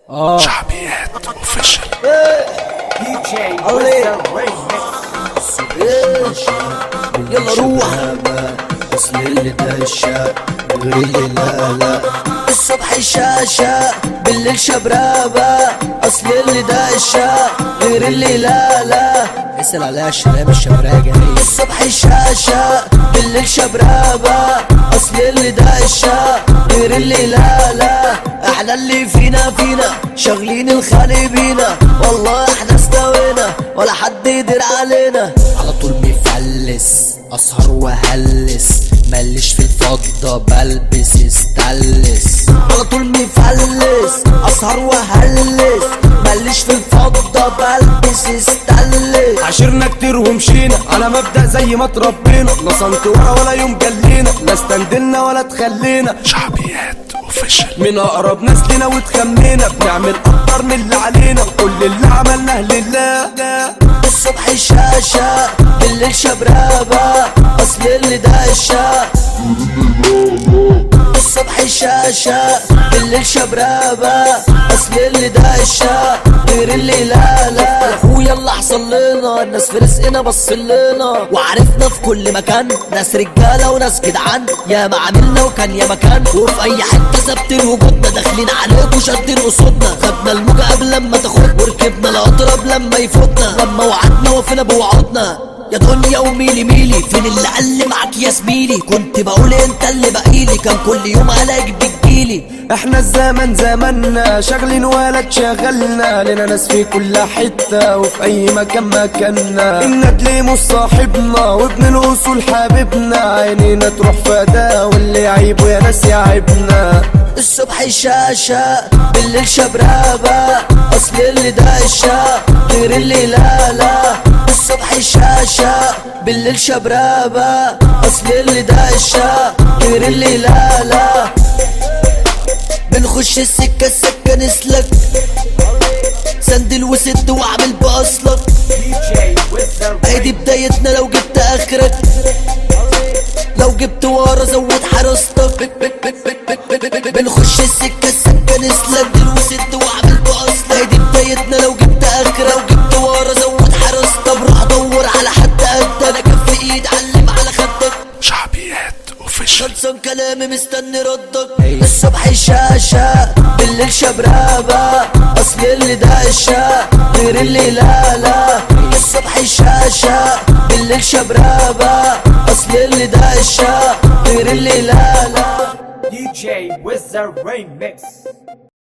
شعبيات اوفيشال. يلا روح اصل اللي دشة غير اللي لا الصبح شاشة بالليل شبرابة اصل اللي دشة غير اللي لا اسأل عليها الشباب الشبراجة الصبح شاشة بالليل شبرابة اصل اللي دشة غير اللي لا احنا اللي فينا شغلين الخالي بينا والله احنا استوينا ولا حد يدير علينا على طول مفلس اسهر وهلس ماليش في الفضة بلبس استلس على طول مفلس اسهر وهلس ماليش في الفضة بلبس استلس عاشرنا كتير ومشينا على مبدأ زي ما تربينا لا صنت ولا يوم جلينا لا استندلنا ولا تخلينا شعبيات اوفيشال. من اقرب ناس لنا وتخمينا بنعمل اكتر من اللي علينا كل اللي عملناه لله. الصبح شاشة بالليل شبرابة اصل اللي دشة الصبح شاشة بالليل شبرابة اصل اللي دشة غير اللي لا اخويا اللي حصل لنا الناس في رزقنا بصلنا وعرفنا في كل مكان ناس رجالة وناس جدعان يا ما عملنا وكان يا مكان وفي اي حتة ثابتين وجودنا داخلين عليك وشادين قصودنا خدنا الموجة قبل لما تاخدنا وركبنا الاضرب لما يفوتنا لما وعدنا وفينا بوعودنا يا دنيا وميلي فين اللي قال معاك يا زميلي كنت بقول انت اللي بقيلي كان كل يوم علاج بتجيلي احنا الزمن زمنا شغلين ولا تشغلنا لنا ناس في كل حتة وفي اي مكان مكاننا الندل مش صاحبنا وابن الاصول حبيبنا عينينا تروح فدا واللي يعيبه يا ناس يعيبنا الصبح شاشة بالليل شبرابة اصل اللي دشة غير اللي لا الصبح شاشة بالليل شبرابة اصل اللي دشة غير اللي لا بنخش السكة نسلك سندل وسد واعمل باصلك ايدي بدايتنا لو جبت اخرك لو جبت ورا زود حراستك بنخش السكة نسلك دل وسد واعمل باصلك ايدي بدايتنا لو جبت اخرك لو جبت ورا زود حراستك بروح ادور على حد قد انا كف ايد علم على خدك شعبيات اوفيشال. خلصان كلامي مستني ردك الصبح شاشة بالليل شبرابة اصل اللي دشة غير اللي لا الصبح شاشة بالليل شبرابة اصل اللي دشة غير اللي لا DJ with the remix.